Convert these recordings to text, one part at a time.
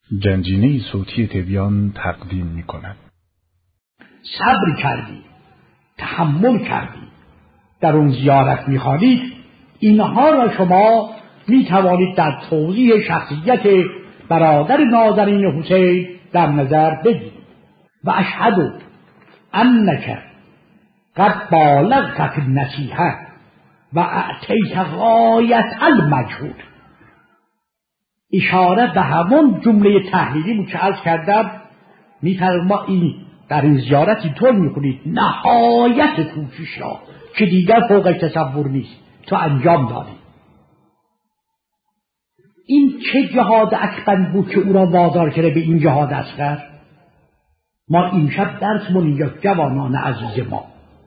گنجینه صوتی تبیان تقدیم می کند. صبر کردی، تحمل کردی، در اون زیارت می خوانید. اینها را شما می توانید در توضیح شخصیت برادر نازنین حسین در نظر بگیرید. و اشهد انک قد بالغت فی النصیحه و اعطیت غایت المجهود. اشاره به همون جمله تحلیلی بود که عرض کردم. میفرما این در این زیارت اینطور میکنید نهایت کوشش را که دیگر فوق تصور نیست تو انجام دادی. این چه جهاد اکبر بود که او را وادار کرده به این جهاد اصغر؟ ما این شب درسمون اینجا جوانان عزیز ما،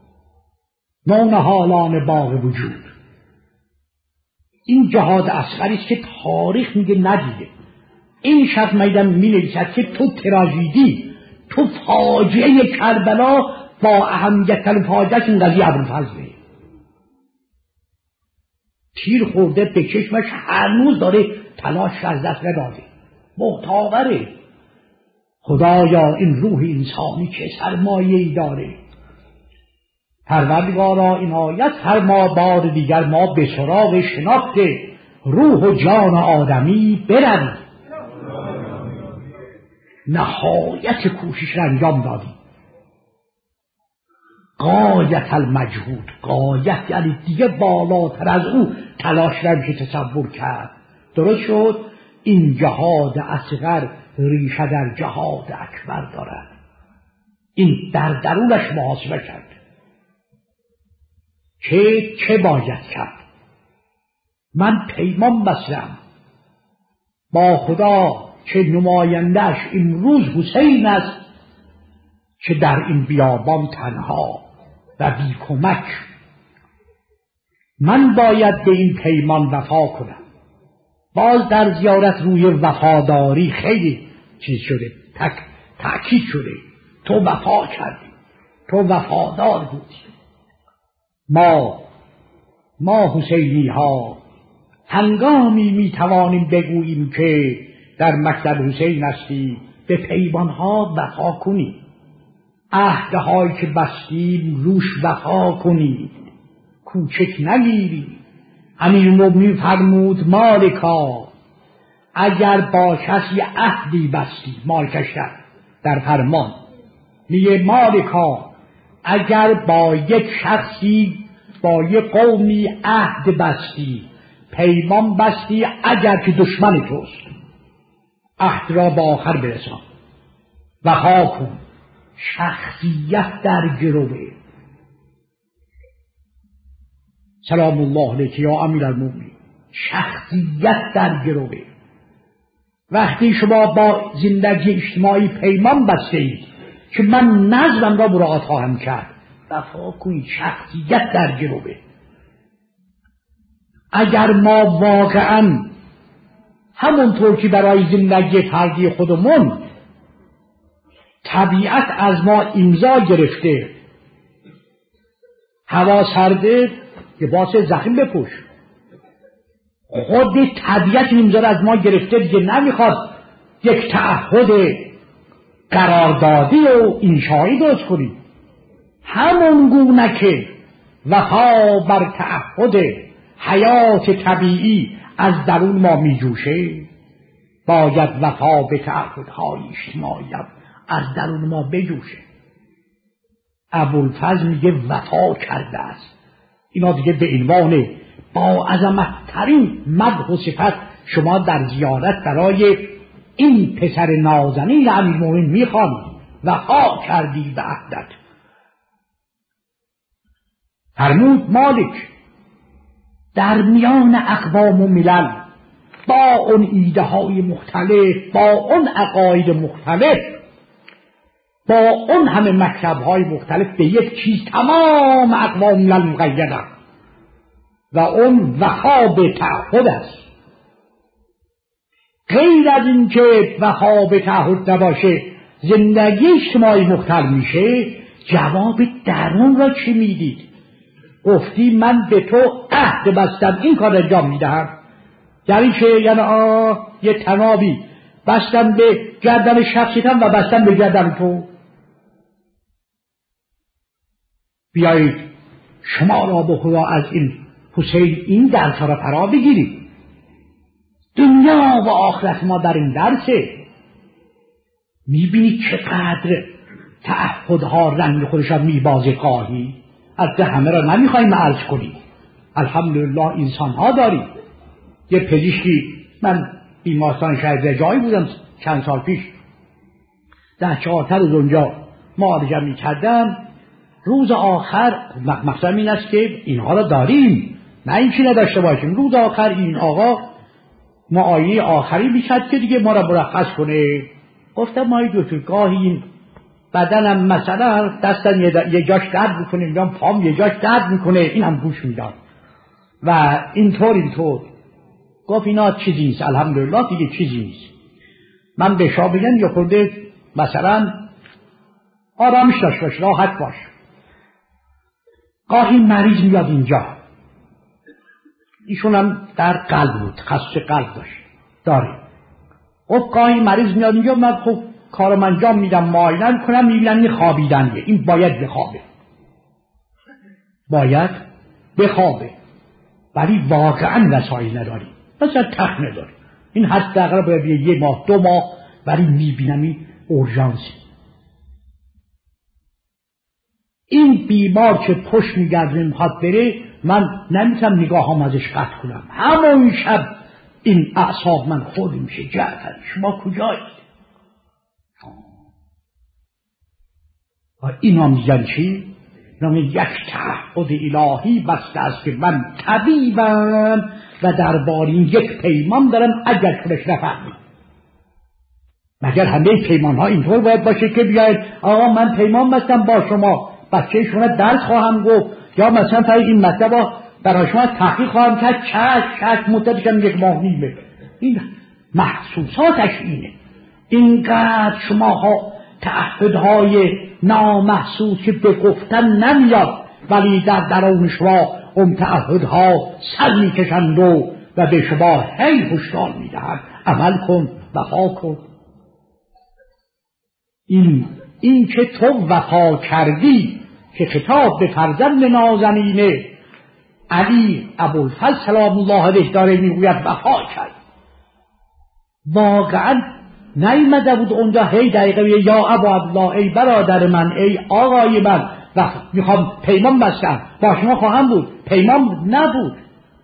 نونهالان باغ وجود، این جهاد اصغری است که تاریخ میگه ندیده. این شب میدم مینویسد که تو تراژدی، تو فاجعه کربلا با اهمیت ترین فاجعه این قضیه ابوالفضله. تیر خورده به چشمش، هنوز داره تلاش از دست نداده، محتاوره. خدایا این روح انسانی چه سرمایه‌ای داره. پروردگارا عنایت فرما بار دیگر ما به سراغ شناخت روح و جان آدمی برویم. نهایت کوشش را انجام دادیم، غایت المجهود. غایت یعنی دیگه بالاتر از او تلاش نمیشه تصور کرد. درست شد؟ این جهاد اصغر ریشه در جهاد اکبر دارد. این در درونش محاسبه کرد که چه باید کرد. من پیمان بستم با خدا که نمایندهش امروز حسین است که در این بیابان تنها و بی کمک. من باید به این پیمان وفا کنم. باز در زیارت روی وفاداری خیلی چیز شده، تأکید شده. تو وفا کردی، تو وفادار بودی. ما حسینی ها هنگامی می توانیم بگوییم که در مکتب حسین هستی، به پیمان ها وفا کنیم، عهدهایی که بستیم روش وفا کنیم، کوچک نگیریم. امیرالمومنین فرمود مالکا اگر با کسی عهدی بستی، مالکش در فرمان میگه مالکا اگر با یک شخصی، با یک قومی عهد بستی، پیمان بستی، اگر که دشمن توست، عهد را با آخر برسان، وفا کن. شخصیت در گروه. سلام الله علیک یا امیرالمومنین. شخصیت در گروه. وقتی شما با زندگی اجتماعی پیمان بسته اید که من نظرم را مراعات خواهم کرد، وفا کنید. شخصیت در گروه. اگر ما واقعا همونطور که برای زندگی فردی خودمون طبیعت از ما امضا گرفته، هوا سرده لباس زخیم بپوش، خود طبیعت امضا را از ما گرفته، دیگه نمیخواد یک تعهد قراردادی و انشایی درست کنیم. همون گونه که وفا بر تعهد حیات طبیعی از درون ما میجوشه، باید وفا به تعهدهای اجتماعی از درون ما بجوشه. ابوالفضل میگه وفا کرده است. اینا دیگه به عنوان با عظمت ترین مدح و صفت شما در زیارت برای این پسر نازنین امیرالمومنین میخوانید. وفا کردی به عهدت. فرمود مالک در میان اقوام و ملل با اون ایده های مختلف، با اون عقاید مختلف، با اون همه مکتب های مختلف، به یک چیز تمام اقوام ملل مقیدن و اون وفا به تعهد است. غیر از این که وفا به تعهد نباشه زندگی اجتماعی مختل میشه، جواب درون را چی میدید؟ گفتی من به تو عهد بستم این کار انجام میدهم. یعنی چه؟ یعنی یه تنابی بستم به گردن شخصیتم و بستم به گردن تو. بیایید شما را به خدا از این حسین این درس را فرا بگیرید. دنیا و آخرت ما در این درسه. میبینید چقدر تعهدها رنگ خودش را میبازه. گاهی از همه را نمیخوایم عرض کنیم. الحمدلله انسانها داریم. یه پزشکی، من بیمارستان شهر جایی بودم چند سال پیش، 10-14 روز اونجا معالجه میکردم. روز آخر مقصد این است که اینها را داریم، نه اینکه نداشته باشیم. روز آخر این آقا معاینه آخری میکرد که دیگه ما را مرخص کنه. گفتم ما دکتر گاهی این بدنم مثلا دستم یه جاش درد میکنه، میگم پام یه جاش درد میکنه، این هم گوش میداد و اینطور. گفت اینا چیزی نیست، الحمدلله دیگه چیزی نیست. من به شما بگم یه خورده مثلا آرامش داشت باش، راحت باش. گاهی مریض میاد اینجا، ایشون هم در قلب بود، تخصص قلب داره. گفت گاهی مریض میاد اینجا، من خب کارم انجام میدم، معاینه میکنم، میبینم این خوابیدنیه، این باید بخوابه ولی واقعا وسایل نداری، مثلا تخت نداری. این حداقل باید 1 ماه 2 ماه، ولی میبینم این اورژانسی. این بیمار که پشت میگرده میخواد بره، من نمیتونم نگاهام ازش قطع کنم. همون شب این اعصاب من خورد میشه. جعفر شما کجایید؟ و اینا میگن چی؟ اینا یک تعهد الهی بسته است که من طبیبم و درباره این یک پیمان دارم، اگر خودش نفهمید. مگر همه پیمان ها اینطور باید باشه که بیاید آقا من پیمان بستم با شما، بچه شما درس خواهم گفت، یا مثلا تا این مطلب برای شما تحقیق خواهم کرد، چشم مدتشم 1 ماه نیمه. این محسوساتش اینه. اینقدر شماها تعهدهای نامحسوس که به گفتن نمیاد، ولی در درون شما اون تعهدها سر میکشند و به شما هی هشدار میدهند عمل کن، وفا کن. این که تو وفا کردی، که خطاب به فرزند نازنین علی ابوالفضل سلام الله علیه داره میگوید وفا کرد. واقعا نیامده بود اونجا هی دقیقه یا ابا عبدالله، ای برادر من، ای آقای من، و میخوام پیمان بستم با شما خواهم بود. پیمان نبود.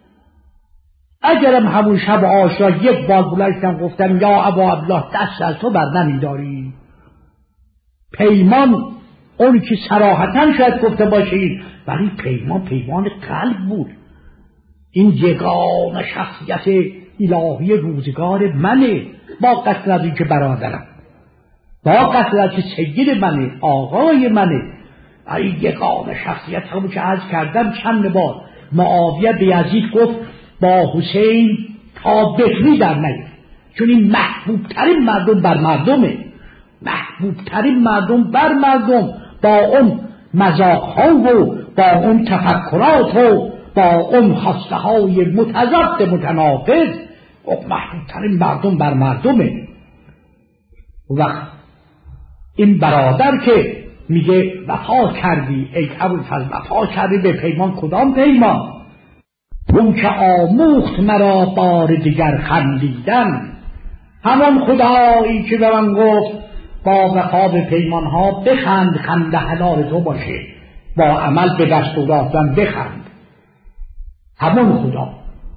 اگرم همون شب عاشورا 1 بار بلندشم گفتم یا ابا عبدالله دست از تو بر نمیداری. پیمان اون که صراحتاً شاید گفته باشید، ولی پیمان قلب بود. این یگانه شخصیت الهی روزگار منه، با قصد از این که برادرم، با قصد از که سید منه، آقای منه. این یگانه شخصیت همون که عرض کردم چند بار معاویه به یزید گفت با حسین تا بهری در نیاد، چون این محبوبترین مردم بر مردمه، محبوبترین مردم بر مردم، با اون مذاقها و با اون تفکرات و با اون خواسته های متضاد متناقض، محبوبترین مردم بر مردمه. و این برادر که میگه وفا کردی ای ابوالفضل، وفا کردی به پیمان. کدام پیمان؟ اون که آموخت مرا بار دیگر خندیدن، همان خدایی که به من گفت با وفا به پیمان ها بخند، خنده حلال تو باشه، با عمل به دستوراتم بخند. همون خدا.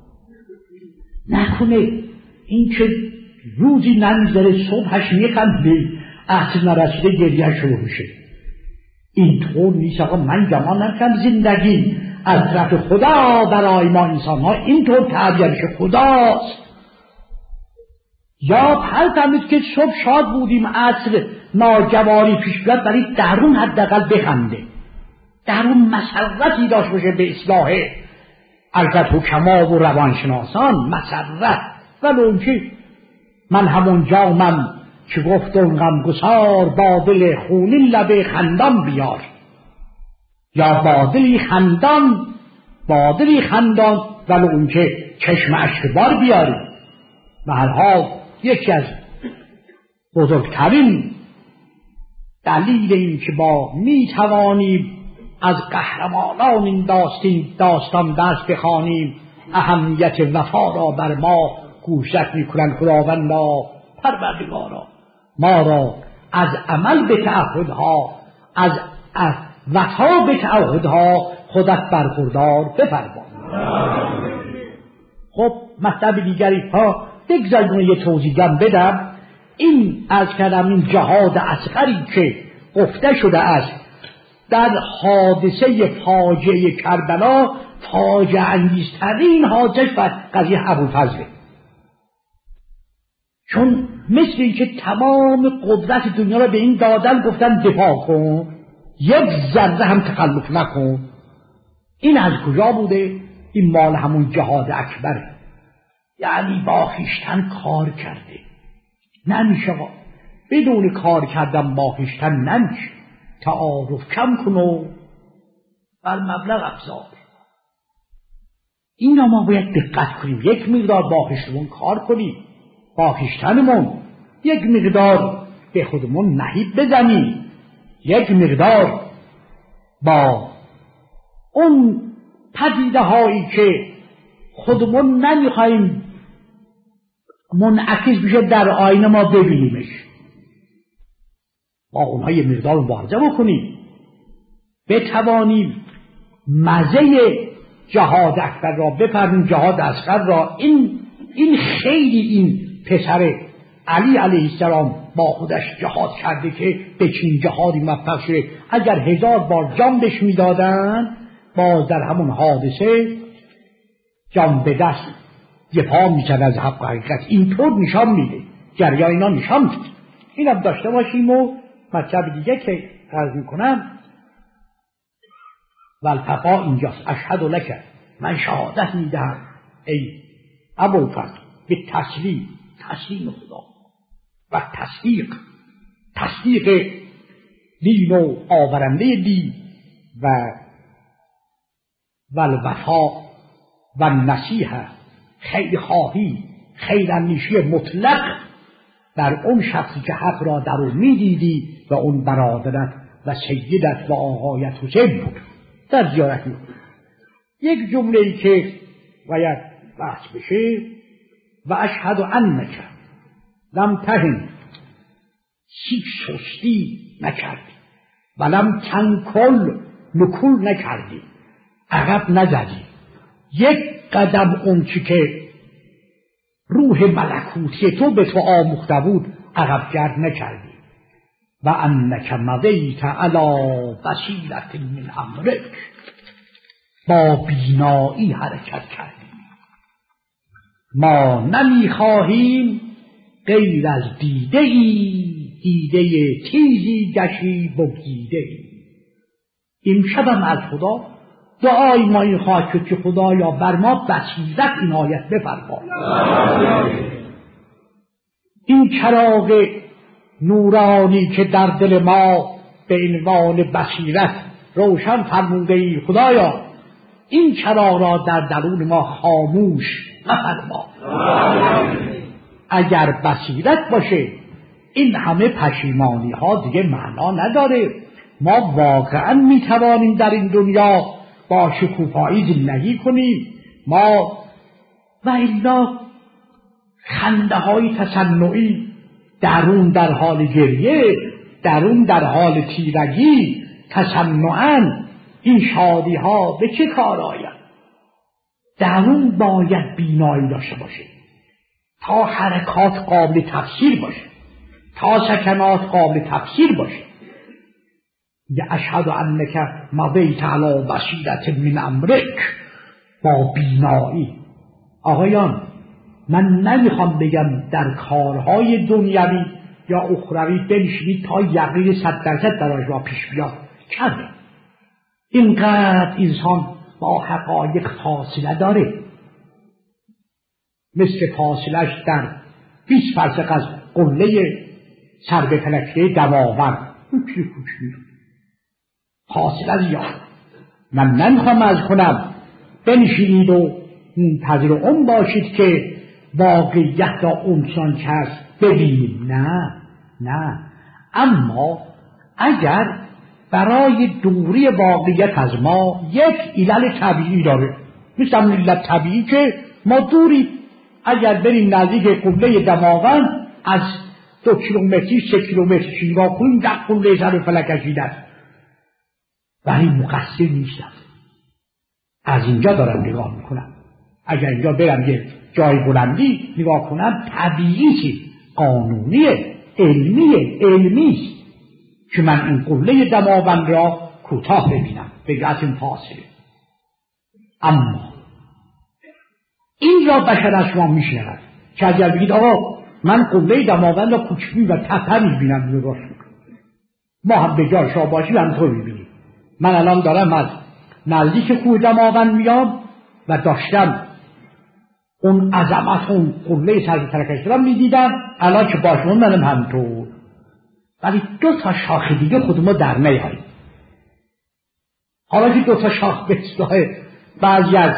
نکنه این که روزی نمیذاره صبحش میخنده، عصر نرسیده گریه شروع میشه. اینطور نیست. آقا من گمان نکنم زندگی از طرف خدا برای ما انسان ها اینطور تعبیر میشه. خداست. یا پرتمید که صبح شاد بودیم، عصر ناجوانی پیش بیاد، ولی درون حداقل بخنده، درون مسرتی داشت باشه به اصلاح البته حکما و روانشناسان، مسرت. ولی اون که من همون جامم که گفت اون غمگسار، با دل خونین لب خندان بیار، یا با دلی خندان ولی اون که چشم اشک بار بیاری. به هر حال یکی از بزرگترین دلیل این که ما میتوانیم از قهرمانان این داستان درس بخوانیم، اهمیت وفا را بر ما گوشزد میکنند. خداوندا پروردگارا ما را از عمل به تعهدها، از وفا به تعهدها خودت برخوردار بفرما. خب مطلب دیگری ها بگذارید یه توضیحم بدم. این از کردم این جهاد اصغری که گفته شده است در حادثه فاجعه کربلا، فاجعه انگیزترین حادثه و قضیه ابوالفضل، چون مثل این که تمام قدرت دنیا را به این دادن، گفتن دفاع کن، یک ذره هم تخلف نکن. این از کجا بوده؟ این مال همون جهاد اکبره، یعنی با خویشتن کار کرده. نمیشه بدون کار کردن با خویشتن نمیشه. تعارف کم کن و بر مبلغ افزار. اینا ما باید دقت کنیم، یک مقدار با خویشتمون کار کنیم، با خویشتنمون یک مقدار به خودمون نهیب بزنیم، یک مقدار با اون پدیده هایی که خودمون نمیخوایم منعکس بشه در آینه ما ببینیمش، با اونها یه مقدار مبارزه بکنیم، بتوانیم مزه جهاد اکبر را بفهمیم، جهاد اصغر را. این خیلی این پسر علی علیه السلام با خودش جهاد کرده که به چین جهادی موفق شده. اگر 1000 بار جان بهش میدادن باز در همون حادثه جان به دست دفاع میکرد از حق و حقیقت. اینطور نشان میده، جریان اینا نشان میده. اینم داشته باشیم. و مطلب دیگه که عرض میکنم والفقا اینجاست. اشهد لک، من شهادت میدهم ای ابوالفضل به تسلیم خدا و تصدیق دین و آورنده دین و الوفا و نصیحه، خیر خواهی، خیر اندیشی مطلق در اون شخصی که حق را در اون میدیدی و اون برادرت و سیدت و آقایت حسین بود در زیارت میکنی. یک جمله‌ای که باید بحث بشه: و اشهد انک لم تهن، هیچ سستی نکردی، و لم تنکل، نکول نکردی، عقب نزدی، یک قدم اون چی که روح ملکوتی تو به تو آموخته بود عقب گرد نکردی. و انک مضیت علی بصیرة من امرک، با بینایی حرکت کردی. ما نمیخواهیم غیر از دیده تیزی گشی بگزیده ای. این شبم از خدا دعای ما این خواهد شد که خدایا بر ما بصیرت عنایت بفرما. این چراغ نورانی که در دل ما به عنوان بصیرت روشن فرموده ای، خدایا این چراغ را در درون ما خاموش مفرما. اگر بصیرت باشه این همه پشیمانی ها دیگه معنا نداره. ما واقعا میتوانیم در این دنیا با شکوفایی زندگی کنیم. ما و الا خنده های تصنعی، درون در حال گریه، درون در حال تیرگی، تصنعاً این شادی ها به چه کار آید؟ درون باید بینایی داشته باشه تا حرکات قابل تفسیر باشه، تا سکنات قابل تفسیر باشه. یا اشهد انک مضیت علی بصیرة من امرک، با بینایی. آقایان من نمیخوام بگم در کارهای دنیوی یا اخروی بنشینید تا یقین 100% برای ما پیش بیاد. کرده اینقدر انسان با حقایق فاصله داره، مثل فاصلش در 20 فرسخ از قله سر به فلکه دماوند فاصله زیاد. من نمیخوام از کنم بنشینید و منتظر اون باشید که واقعیت را اونسان که هست ببینیم. نه، نه، اما اگر برای دوری واقعیت از ما یک علل طبیعی داره، مثل علت طبیعی که ما دوری اگر بریم نزدیک قله دماوند از 2 کیلومتری 3 کیلومتری نگاه کنیم در قله سر فلک کشیده است، ولی مقصر نیستم. از اینجا دارم نگاه میکنم. اگر اینجا برم یه جای بلندی نگاه کنم، طبیعی قانونیه، علمیه که من این قله دماوند را کوتاه ببینم به از این فاصله. اما این را بشر از شما میشنود که اگر بگید آقا من قله دماوند را کوچکی و تپه میبینم، درست میکنم، ما هم به جای شما باشیم همطور میبینیم. من الان دارم از نزدیک کوه دماوند میام و داشتم اون عظمت اون قله سر ترکش را میدیدم، الان که باشم منم همطور. ولی 2 تا شاخ دیگه خود ما در نیاییم. حالا که 2 تا شاخ به اصطلاح بعضی از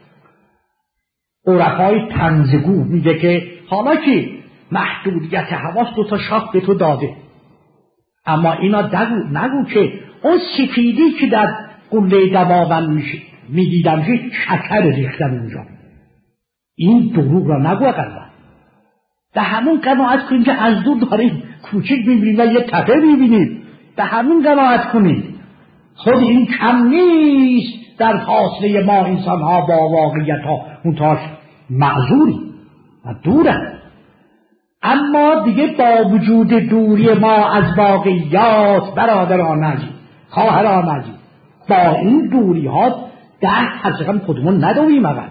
عرفای طنزگو میگه که حالا که محدودیت حواس 2 تا شاخ به تو داده، اما اینا نگو که اون سفیدی که در قله دماوند میدیدم شکر ریختم اونجا. این دروغ را نگو اقلا. به همون قناعت کنیم که از دور داریم کوچک میبینیم و یه تپه میبینیم، به همون قناعت کنیم. خود این کم نیست در فاصله ما انسان ها با واقعیت ها منتاش معذوری و دورن. اما دیگه با وجود دوری ما از واقعیات برادران عزیز، خواهران عزیز، با این دوری ها حقیقا خودمون نداریم اول.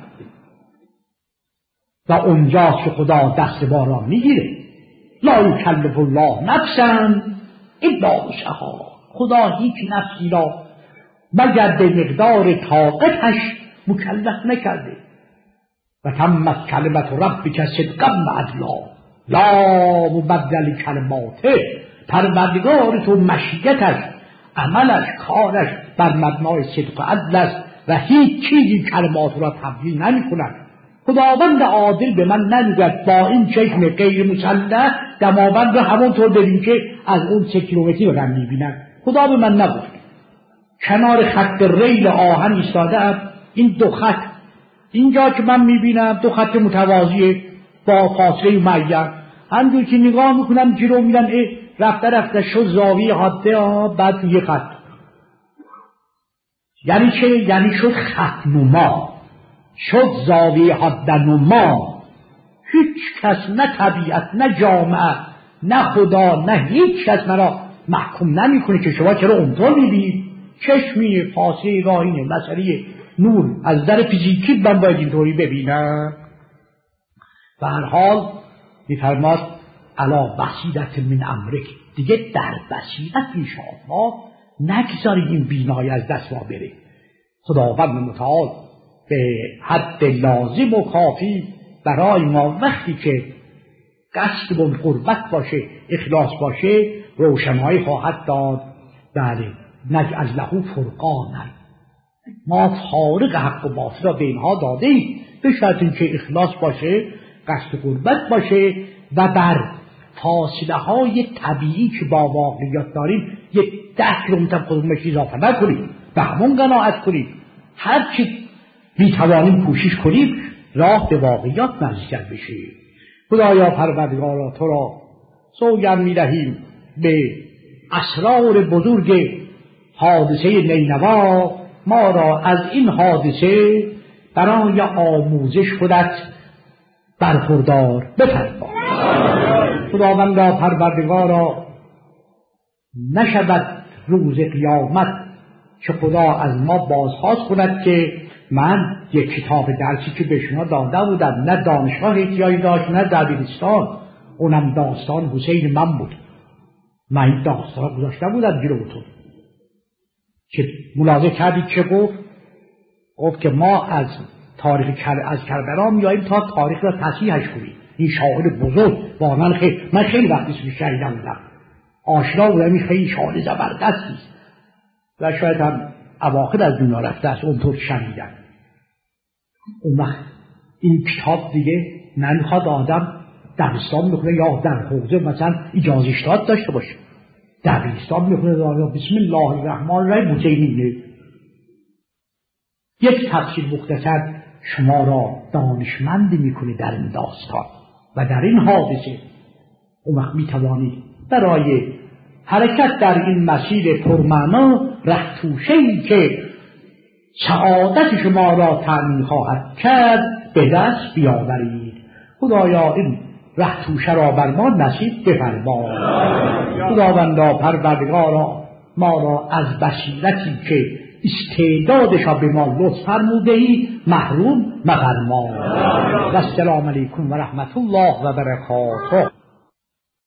و اونجاست که خدا دست باران میگیره. لا یکلف الله نفسا الا وسعها. خدا هیچ نفسی را مگر به مقدار طاقتش مکلف نکرده. و تمت کلمت ربک صدقا و عدلا لا مبدل کلماته. پروردگار تو مشیتش، عملش، کارش بر مبنای صدق و عدل است و هیچ چیزی کلمات را تبدیل نمی کند. خداوند عادل به من نمیگوید با این چشم غیر مسلح دماوند را همونطور ببین که از اون 3 کیلومتری رو میبینن. خدا به من نگفت. کنار خط ریل آهن ایستاده‌ام، این 2 خط اینجا که من میبینم 2 خط متوازی با فاصله معین، همونجور که نگاه میکنم جلو میرم رفته شد زاویه حاده بعد یه خط. یعنی چه؟ یعنی شد خط نما، شد زاویه حاده نما. هیچ کس، نه طبیعت، نه جامعه، نه خدا، نه هیچ کس مرا محکوم نمی کنه که شما چرا اونطور میبینید. چشمی فاصله راهینه، مسئله نور از در فیزیکی من باید اینطوری ببینم. به هر حال میفرماد علا بصیرت من امرک، دیگه در بصیرت انشاءالله نگذارید این بینایی از دست ما بره. خداوند متعال به حد لازم و کافی برای ما وقتی که قصدمون قربت باشه، اخلاص باشه، روشنایی خواهد داد. بله، نجعل له فرقانا، ما فارق حق و باطل را به اینها داده ایم به شرط اینکه اخلاص باشه، قصد قربت باشه و بر فاصله های طبیعی که با واقعیت داریم 10 کیلومتر خودمون اضافه نکنیم، به همون قناعت کنیم. هرچی میتوانیم کوشش کنیم راه به واقعیت نزدیک بشه. خدایا پروردگارا تو را سوگند می‌دهیم به اسرار بزرگ حادثه نینوا، ما را از این حادثه برای آموزش خودت برخوردار بفرما. خداوند را پروردگارا نشود روز قیامت که خدا از ما بازخواست کند که من یک کتاب درسی که به شما داده بودم نه دانشگاه احتیاجی داشت نه دبیرستان، اونم داستان حسین من بود، من این داستان گذاشته بودم جلوتون که ملاحظه کردید چه گفت که ما از تاریخ از کربلا میاییم تا تاریخ را تصحیحش کنیم. این شاعر بزرگ واقعا من خیلی وقتی اسمش شنیده بودم، آشنا بودم، این خیلی شاعر زبردستی و شاید هم اواخر از دنیا رفته است، اونطور شنیدم. اون وقت این کتاب دیگه نمیخواد آدم دبستان میخونه یا در حوزه مثلا اجازه اشتهاد داشته باشه، دبستان میخونه یا بسم الله الرحمن الرحیم متینه. یک تفسیر مختصر شما را دانشمندی میکنه در این داستان و در این حادثه. اون وقت میتوانید برای حرکت در این مسیر پرمعنا ره توشه‌ای که سعادت شما را تأمین خواهد کرد به دست بیاورید. خدایا این ره توشه را بر ما نصیب بفرما. خداوندا پروردگارا ما را از بصیرتی که استعدادش را به ما لطف فرموده‌ای محروم مفرما. و السلام علیکم و رحمت الله و برکاته.